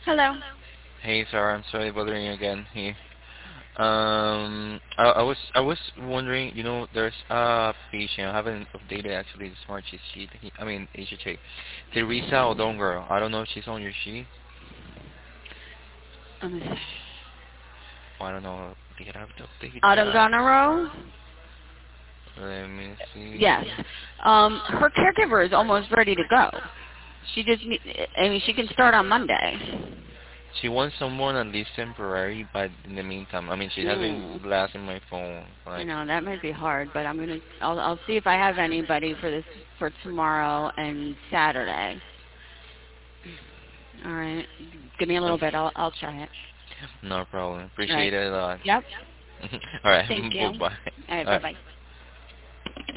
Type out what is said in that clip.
Hello. Hey, Sarah, I'm sorry bothering you again here. I was wondering, there's a patient. I haven't updated actually the smart sheet. HHA. Teresa Odongo. I don't know if she's on your sheet. Let me see. I don't know. Did I have to update that? Autogonero? Let me see. Yes. Her caregiver is almost ready to go. She just, she can start on Monday. She wants someone at least temporary, but in the meantime, she's having Hmm. glass in my phone. I Like, know that might be hard, but I'll see if I have anybody for tomorrow and Saturday. All right. Give me a little um, bit. I'll try it. no problem. All right. Appreciate it a lot. Yep. All right, Thank you. bye All bye. right. All Bye right. bye.